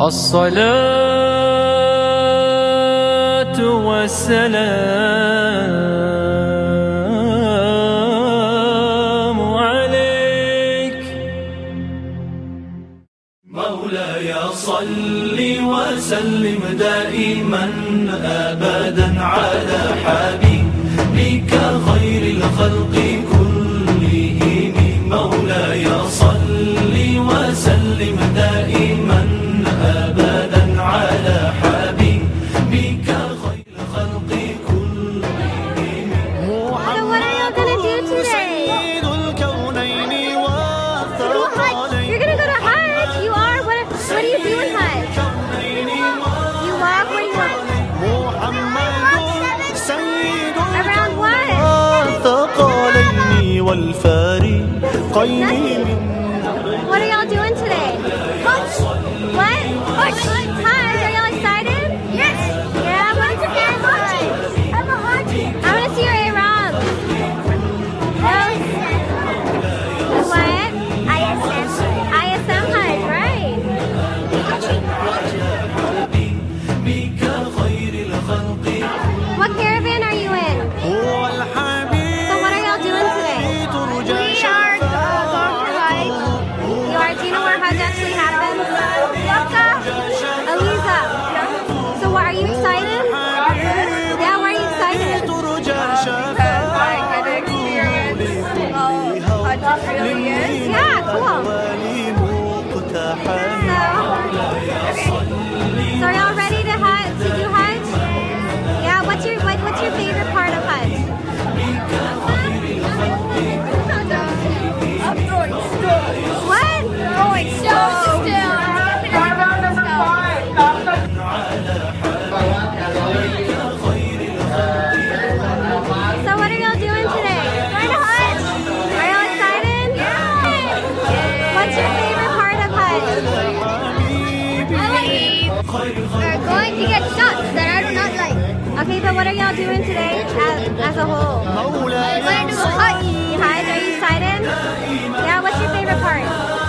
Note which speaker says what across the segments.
Speaker 1: الصلاة والسلام عليك
Speaker 2: مولاي صل وسلم دائما أبدا على حبيبك خير الخلق كلهم مولاي صل وسلم دائما أبدا على حبيبك خير الخلق كلهم محمد سيد الكونين والثقلين.
Speaker 3: You're gonna go to Hajj. You are. What do you do in Hajj? You walk. Where do you walk? Around what?
Speaker 2: والثقلين والفارقين.
Speaker 3: What are y'all doing today? Hajj. What? Hajj. Are y'all excited? Yes. Yeah. What is your favorite Hajj? I'm a Hajj. I want to see your Ihram. What? ISM Hajj, right? What caravan are you in? So what are y'all doing today? We are going for Hajj. You are? Do you know where Hajj actually happens? Aliza. So what, are you excited? Yeah, why are you excited?
Speaker 4: Because I get to experience how Hajj really is.
Speaker 3: Yeah, cool. So are y'all ready to do Hajj? Yeah, what's your favorite part of Hajj?
Speaker 4: I'm throwing stones.
Speaker 3: What?
Speaker 4: Throwing stones.
Speaker 3: So what are y'all doing today? Going to Hajj. Are y'all excited? Yeah. What's your favorite part of Hajj?
Speaker 4: We're going to get shots that I do not like.
Speaker 3: Okay, but what are y'all doing today as a whole?
Speaker 4: We're going to go Hajj.
Speaker 3: Hajj, are you excited? Yeah, what's your favorite part?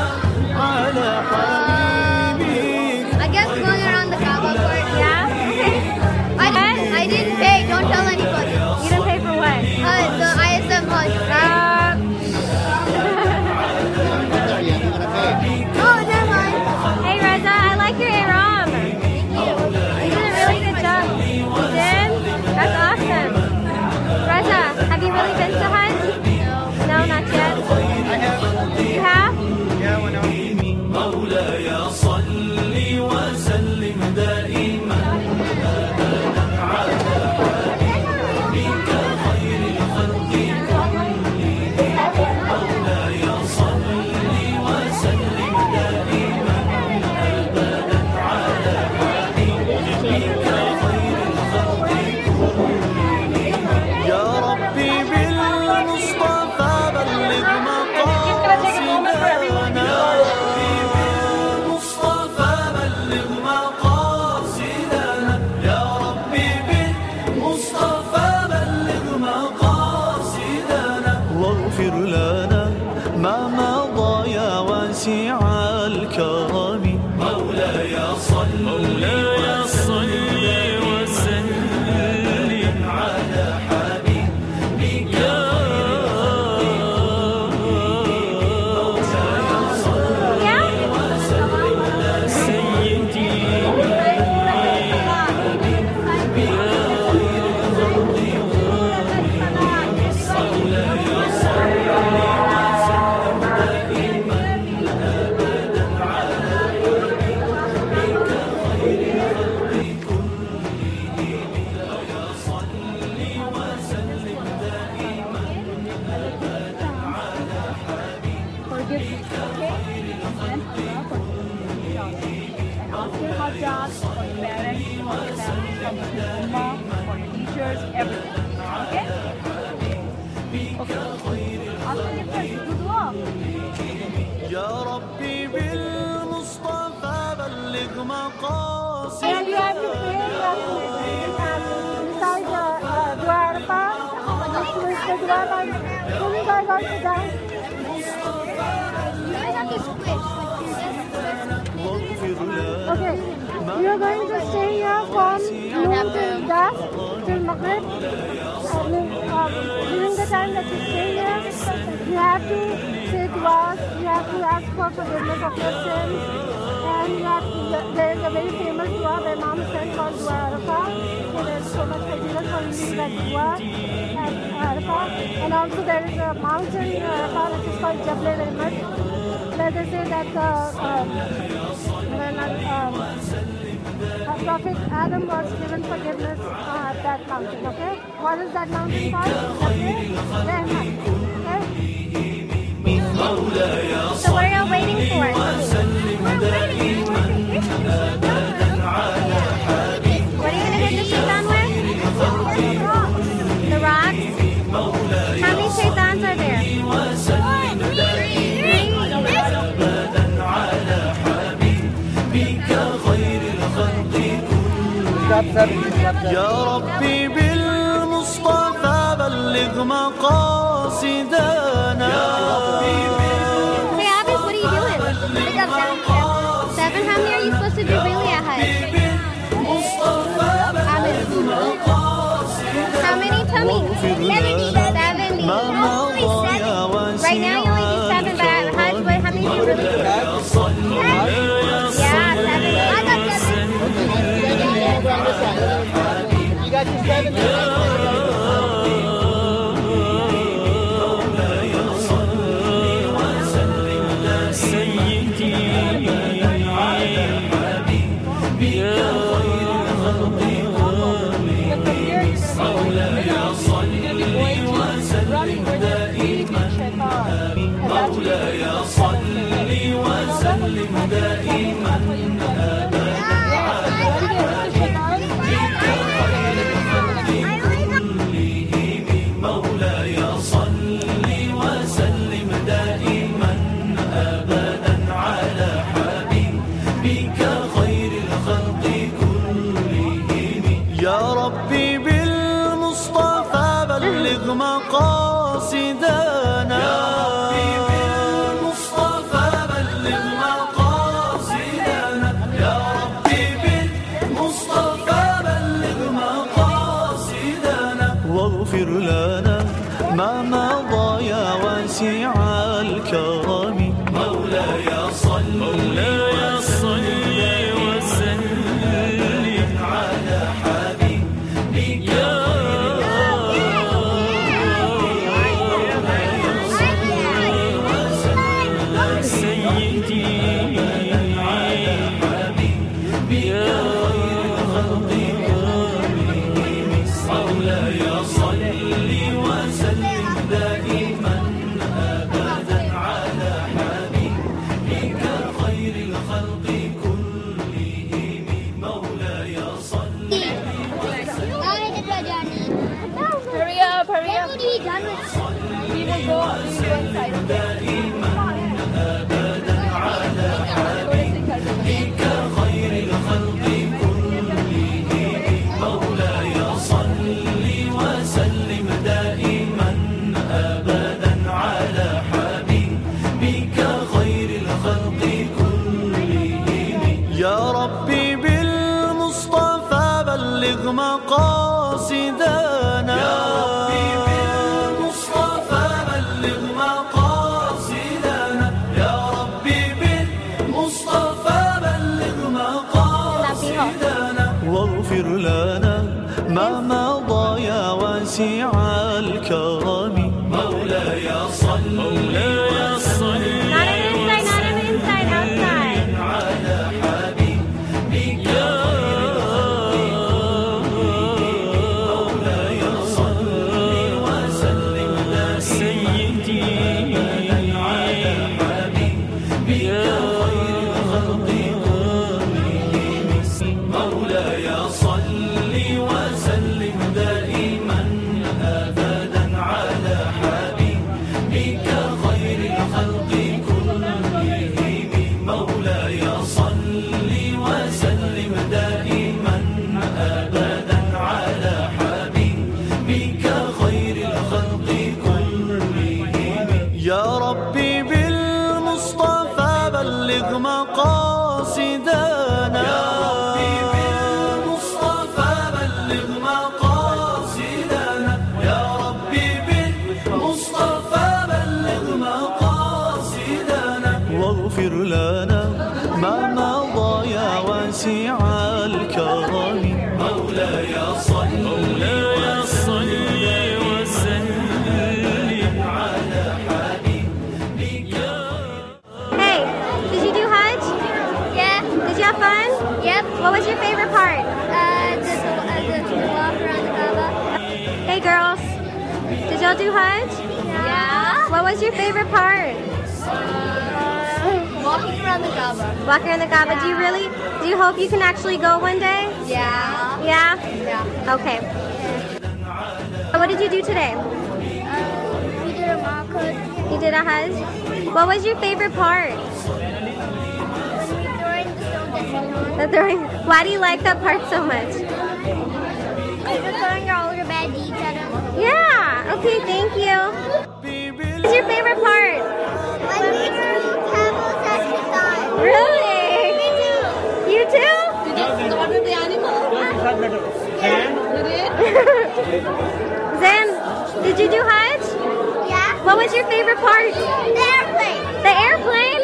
Speaker 4: I guess going around the Kaaba court.
Speaker 3: Yeah? Okay.
Speaker 4: I didn't pay. Don't tell anybody.
Speaker 3: You didn't pay for what?
Speaker 4: The ISM Hajj. Oh, never mind.
Speaker 3: Hey Reza, I like your Ihram. You did a really good job. You did? That's awesome. Reza, have you really been to Hajj? No, not yet. You have?
Speaker 2: Yeah, when مولاي صل وسلم دائما أبدا على حبيبك خير الخلق كلهم مولاي صل وسلم دائما أبدا على حبيبك خير الخلق كلهم يا ربي بالمصطفى بلغ مقاصدنا الكرم مولاي صل وسلم على حبيبك
Speaker 4: jobs for your parents, for your family, from your ummah, for your teachers, everything. Okay? Okay. After you first, do dua.
Speaker 2: يا ربي بالمصطفى بلغ مقاصدنا.
Speaker 3: And you have to pray inside the dwarpa. The dwarpa. Who is going to die?
Speaker 4: You guys have to switch.
Speaker 2: واغفر لنا
Speaker 3: Okay, you are going to stay here from noon till dusk, till Maghrib. During the time that you stay here, you have to say du'as, you have to ask for forgiveness of your sins, and there is a very famous dua by Imam Hussain called Dua Arafah. So there is so much forgiveness for reading that dua at Arafah. And also there is a mountain in Arafah which is called Jabal Rahmat, where they say that Prophet Adam was given forgiveness at that mountain, okay? What is that mountain called? Rahmat, okay? So what are you waiting for? We're waiting. What are you going to hit the shaitan with? The rocks? How many shaitans are there?
Speaker 2: 3. يا ربي بالمصطفى بلغ مقاصدنا.
Speaker 3: Hey Abis, what are you doing? 7? How many are you supposed to do really at Hajj? Abis. How many tummies? 70. Right now you only do 7, but at Hajj, how many do you really do? Yeah, 7. I got 7.
Speaker 5: You got your 7.
Speaker 2: مولاي صل وسلم دائما مولاي صل وسلم دائما أبدا على حبيبك خير الخلق كلهم. يا ربي بالمصطفى بلغ مقاصدنا. واغفر لنا ما مضى يا واسع الكرم. مولاي صل وسلم على حبيبك سيدي على حبيبك مولاي صل وسلم دائما أبدا على حبيبك خير الخلق كلهم. مولاي صل
Speaker 4: Hurry up.
Speaker 3: What are you done with?
Speaker 4: We will go inside.
Speaker 2: دائما أبدا على حبيبك خير الخلق كلهم. مولاي صل وسلم دائما أبدا على حبيبك خير الخلق كلهم. يا ربي بالمصطفى بلغ مقاصدنا. يا ربي بالمصطفى بلغ مقاصدنا. يا ربي بالمصطفى بلغ مقاصدنا. واغفر لنا ما مضى يا واسع الكرم. مولاي صل
Speaker 3: Not on the inside, outside.
Speaker 2: على حبيبك مولاي صل وسلم سيدي على حبيبك خير الخلق كلهم. مولاي صل وسلم دائما أبدا على
Speaker 3: Did y'all do Hajj?
Speaker 6: Yeah.
Speaker 3: What was your favorite part?
Speaker 6: Walking around the Kaaba.
Speaker 3: Walking around the Kaaba. Do you hope you can actually go one day?
Speaker 6: Yeah.
Speaker 3: Yeah?
Speaker 6: Yeah.
Speaker 3: Okay. What did you do today?
Speaker 6: We did a market.
Speaker 3: You did a Hajj? What was your favorite part? The throwing. Why do you like that part so much?
Speaker 6: We're throwing your older bad deeds at him.
Speaker 3: Yeah. Okay, thank you. What's your favorite part?
Speaker 6: My favorite camels at Kitan.
Speaker 3: Really?
Speaker 6: Me too.
Speaker 3: You too?
Speaker 6: Did you start with the animal?
Speaker 3: Zen, did you do Hajj?
Speaker 6: Yeah.
Speaker 3: What was your favorite part?
Speaker 6: The airplane.
Speaker 3: The airplane?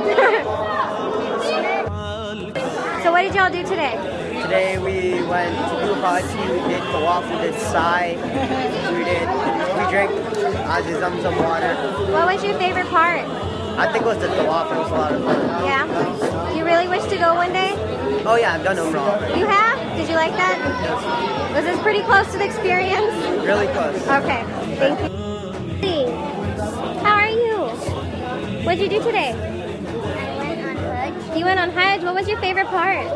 Speaker 3: So what did y'all do today?
Speaker 5: Today we went to do Hajj, we did tawaf, we did sa'i, we drank Zamzam water.
Speaker 3: What was your favorite part?
Speaker 5: I think it was the tawaf, it was a lot of fun.
Speaker 3: Yeah? You really wish to go one day?
Speaker 5: Oh yeah, I've done Umrah already.
Speaker 3: You have? Did you like that? Was this pretty close to the experience?
Speaker 5: Really close.
Speaker 3: Okay, thank you. Hey, how are you? What did you do today?
Speaker 6: I went on Hajj.
Speaker 3: You went on Hajj. What was your favorite part?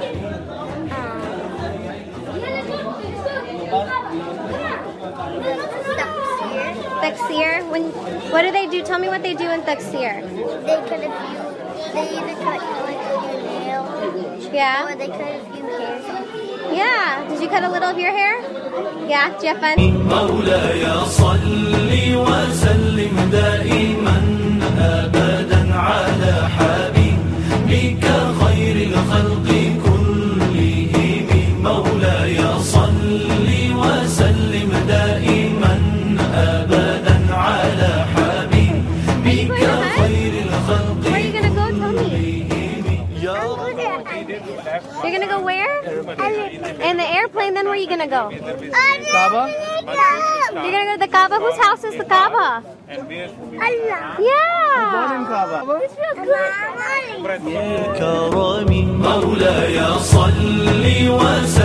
Speaker 3: Taksir. What do they do? Tell me what they do in Taksir.
Speaker 6: They either cut like your nail,
Speaker 3: Yeah?
Speaker 6: or they cut a few hairs.
Speaker 3: Yeah. Did you cut a little of your hair? Yeah. Did you have fun?
Speaker 2: مولاي صل وسلم دائما أبدا على حبيبك خير الخلق كلهم مولاي صل وسلم دائما أبدا على حبيبك خير الخلق
Speaker 3: Where are you gonna go, Tony? You're gonna go where? In the airplane. Then where are you gonna go?
Speaker 5: Kaaba?
Speaker 3: You're gonna go to the Kaaba. Whose house is the Kaaba?
Speaker 6: Allah.
Speaker 3: Yeah.
Speaker 5: Kaaba.
Speaker 2: كرم مولاي صل وسلم